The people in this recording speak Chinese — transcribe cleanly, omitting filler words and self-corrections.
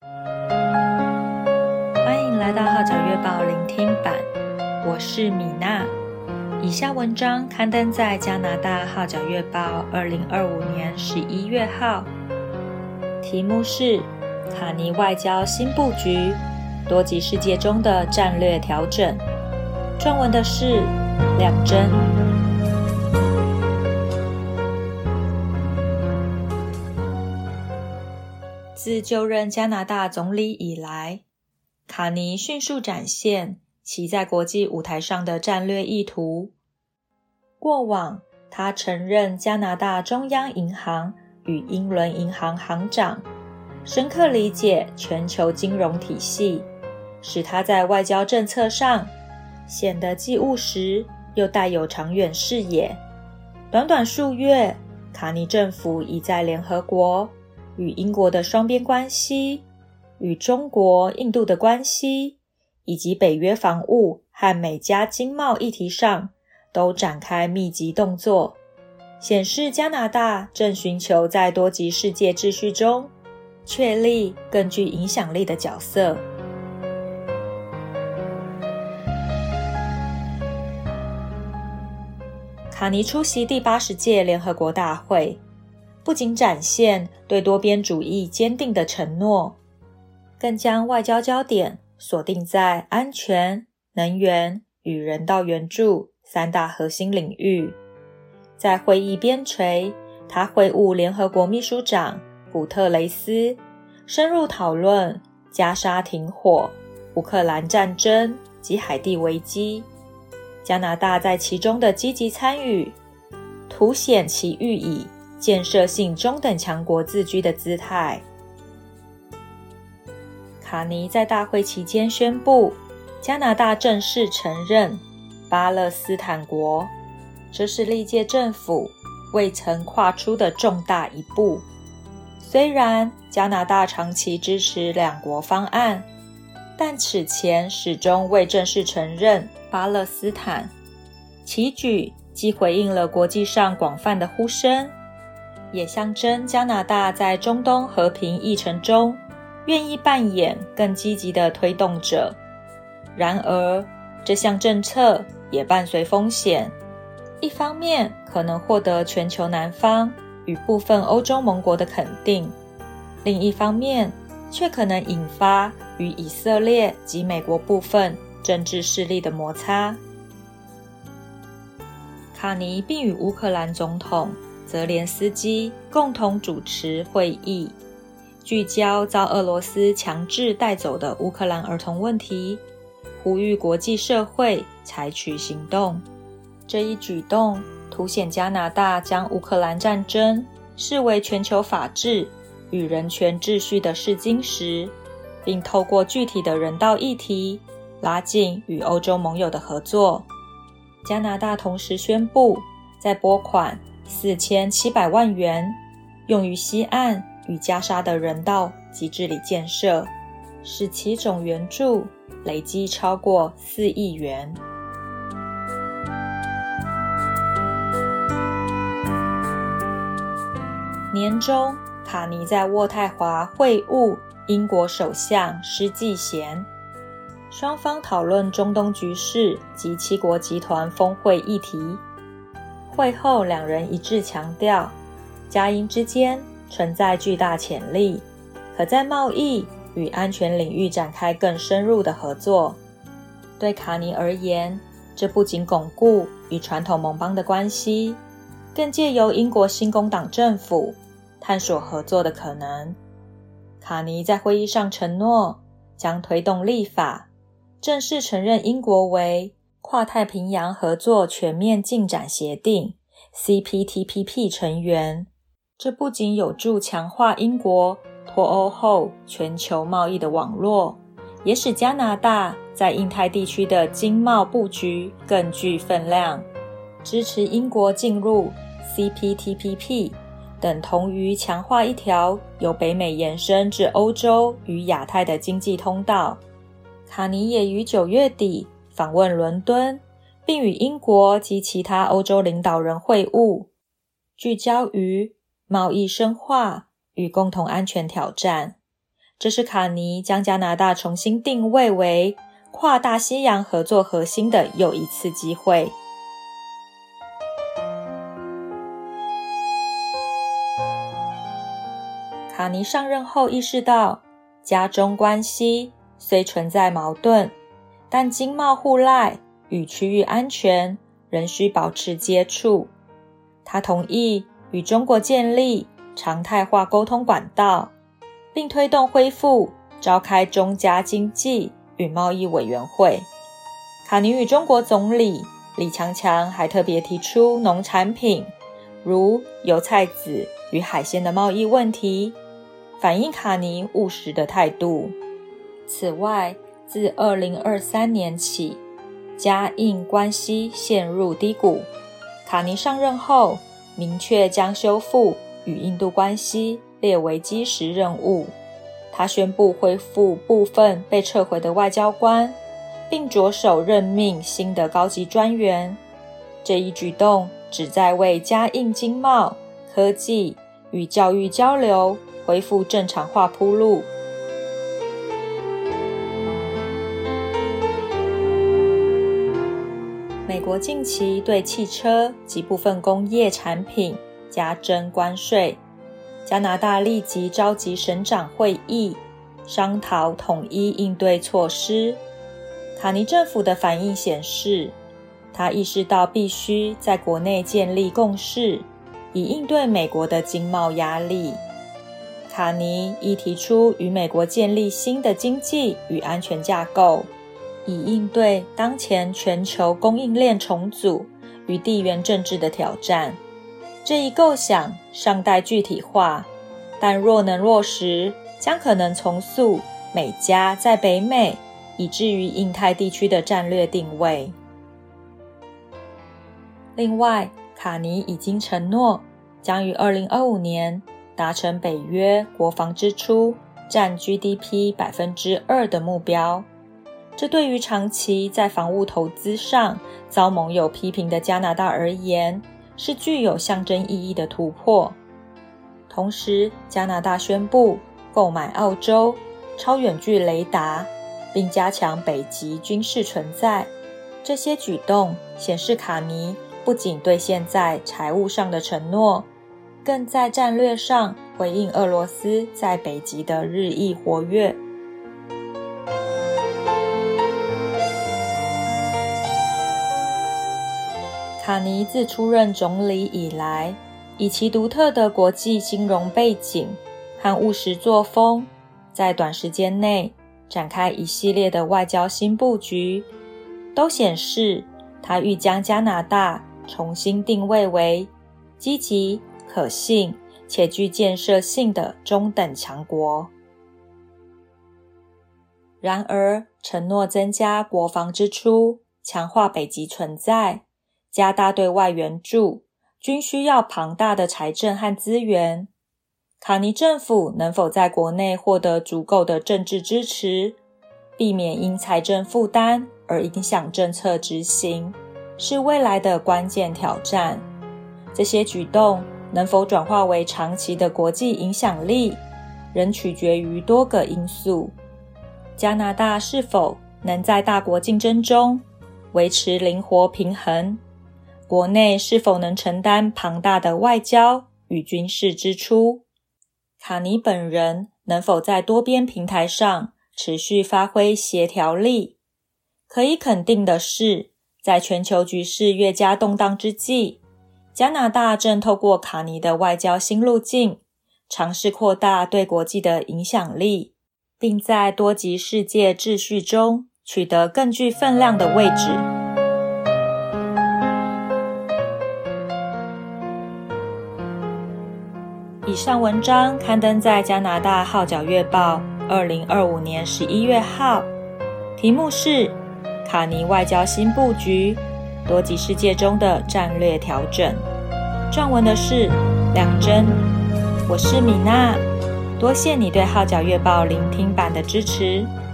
欢迎来到号角月报聆听版，我是米娜。以下文章刊登在加拿大号角月报2025年11月号，题目是卡尼外交新布局，多极世界中的战略调整。撰文的是亮真。自就任加拿大总理以来，卡尼迅速展现其在国际舞台上的战略意图。过往，他曾任加拿大中央银行与英伦银行行长，深刻理解全球金融体系，使他在外交政策上显得既务实又带有长远视野。短短数月，卡尼政府已在联合国、与英国的双边关系、与中国、印度的关系，以及北约防务和美加经贸议题上都展开密集动作，显示加拿大正寻求在多极世界秩序中确立更具影响力的角色。卡尼出席第80届联合国大会，不仅展现对多边主义坚定的承诺，更将外交焦点锁定在安全、能源与人道援助3大核心领域。在会议边陲，他会晤联合国秘书长古特雷斯，深入讨论加沙停火、乌克兰战争及海地危机，加拿大在其中的积极参与，凸显其欲以建设性中等强国自居的姿态。卡尼在大会期间宣布，加拿大正式承认巴勒斯坦国，这是历届政府未曾跨出的重大一步。虽然加拿大长期支持两国方案，但此前始终未正式承认巴勒斯坦。其举既回应了国际上广泛的呼声，也象征加拿大在中东和平议程中愿意扮演更积极的推动者。然而，这项政策也伴随风险，一方面可能获得全球南方与部分欧洲盟国的肯定，另一方面却可能引发与以色列及美国部分政治势力的摩擦。卡尼并与乌克兰总统泽连斯基共同主持会议，聚焦遭俄罗斯强制带走的乌克兰儿童问题，呼吁国际社会采取行动。这一举动凸显加拿大将乌克兰战争视为全球法治与人权秩序的试金石，并透过具体的人道议题拉近与欧洲盟友的合作。加拿大同时宣布再拨款4700万元，用于西岸与加沙的人道及治理建设，使其总援助累计超过4亿元。年中，卡尼在渥太华会晤英国首相施纪贤，双方讨论中东局势及七国集团峰会议题。会后，两人一致强调，加英之间存在巨大潜力，可在贸易与安全领域展开更深入的合作。对卡尼而言，这不仅巩固与传统盟邦的关系，更借由英国新工党政府探索合作的可能。卡尼在会议上承诺，将推动立法，正式承认英国为跨太平洋合作全面进展协定 CPTPP 成员。这不仅有助强化英国脱欧后全球贸易的网络，也使加拿大在印太地区的经贸布局更具分量。支持英国进入 CPTPP 等同于强化一条由北美延伸至欧洲与亚太的经济通道。卡尼也于9月底访问伦敦，并与英国及其他欧洲领导人会晤，聚焦于贸易深化与共同安全挑战， 这是卡尼将加拿大重新定位为跨大西洋合作核心的又一次机会。卡尼上任后意识到，加中关系虽存在矛盾，但经贸互赖与区域安全仍需保持接触。他同意与中国建立常态化沟通管道，并推动恢复召开中加经济与贸易委员会。卡尼与中国总理李强强还特别提出农产品，如油菜籽与海鲜的贸易问题，反映卡尼务实的态度。此外，自2023年起，加印关系陷入低谷。卡尼上任后，明确将修复与印度关系列为基石任务。他宣布恢复部分被撤回的外交官，并着手任命新的高级专员。这一举动旨在为加印经贸、科技与教育交流恢复正常化铺路。美国近期对汽车及部分工业产品加征关税，加拿大立即召集省长会议，商讨统一应对措施。卡尼政府的反应显示，他意识到必须在国内建立共识，以应对美国的经贸压力。卡尼亦提出与美国建立新的经济与安全架构，以应对当前全球供应链重组与地缘政治的挑战。这一构想尚待具体化，但若能落实，将可能重塑美加在北美以至于印太地区的战略定位。另外，卡尼已经承诺将于2025年达成北约国防支出占 GDP 2% 的目标。这对于长期在防务投资上遭盟友批评的加拿大而言，是具有象征意义的突破。同时，加拿大宣布购买澳洲超远距雷达，并加强北极军事存在。这些举动显示卡尼不仅兑现在财务上的承诺，更在战略上回应俄罗斯在北极的日益活跃。卡尼自出任总理以来，以其独特的国际金融背景和务实作风，在短时间内展开一系列的外交新布局，都显示他欲将加拿大重新定位为积极、可信且具建设性的中等强国。然而，承诺增加国防支出、强化北极存在、加大对外援助，均需要庞大的财政和资源。卡尼政府能否在国内获得足够的政治支持，避免因财政负担而影响政策执行，是未来的关键挑战。这些举动能否转化为长期的国际影响力，仍取决于多个因素。加拿大是否能在大国竞争中维持灵活平衡？国内是否能承担庞大的外交与军事支出？卡尼本人能否在多边平台上持续发挥协调力？可以肯定的是，在全球局势越加动荡之际，加拿大正透过卡尼的外交新路径，尝试扩大对国际的影响力，并在多极世界秩序中取得更具分量的位置。以上文章刊登在加拿大号角月报2025年11月号，题目是卡尼外交新布局，多极世界中的战略调整。撰文的是梁真，我是米娜，多谢你对号角月报聆听版的支持。